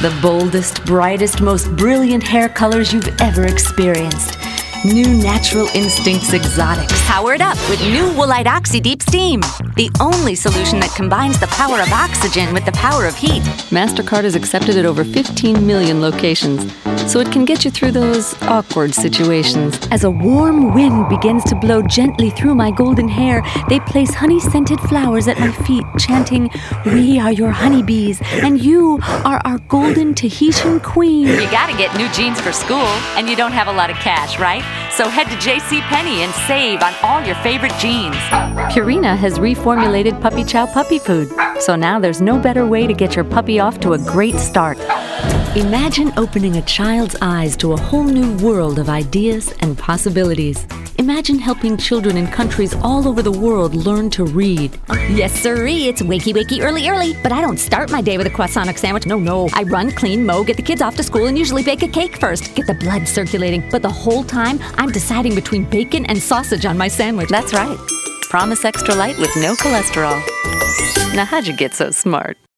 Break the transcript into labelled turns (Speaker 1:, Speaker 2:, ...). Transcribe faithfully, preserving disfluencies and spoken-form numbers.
Speaker 1: The boldest, brightest, most brilliant hair colors you've ever experienced. New Natural Instincts Exotics.
Speaker 2: Power it up with new Woolite Oxy Deep Steam. The only solution that combines the power of oxygen with the power of heat.
Speaker 1: MasterCard is accepted at over fifteen million locations, so it can get you through those awkward situations. As a warm wind begins to blow gently through my golden hair, they place honey-scented flowers at my feet, chanting, "We are your honeybees, and you are our golden Tahitian queen."
Speaker 2: You gotta get new jeans for school, and you don't have a lot of cash, right? So head to JCPenney and save on all your favorite jeans.
Speaker 1: Purina has reformulated Puppy Chow puppy food, so now there's no better way to get your puppy off to a great start. Imagine opening a child's eyes to a whole new world of ideas and possibilities. Imagine helping children in countries all over the world learn to read.
Speaker 3: Yes, sirree, it's wakey, wakey, early, early. But I don't start my day with a croissant sandwich. No, no. I run, clean, mow, get the kids off to school, and usually bake a cake first. Get the blood circulating. But the whole time, I'm deciding between bacon and sausage on my sandwich.
Speaker 1: That's right. Promise Extra Light with no cholesterol. Now, how'd you get so smart?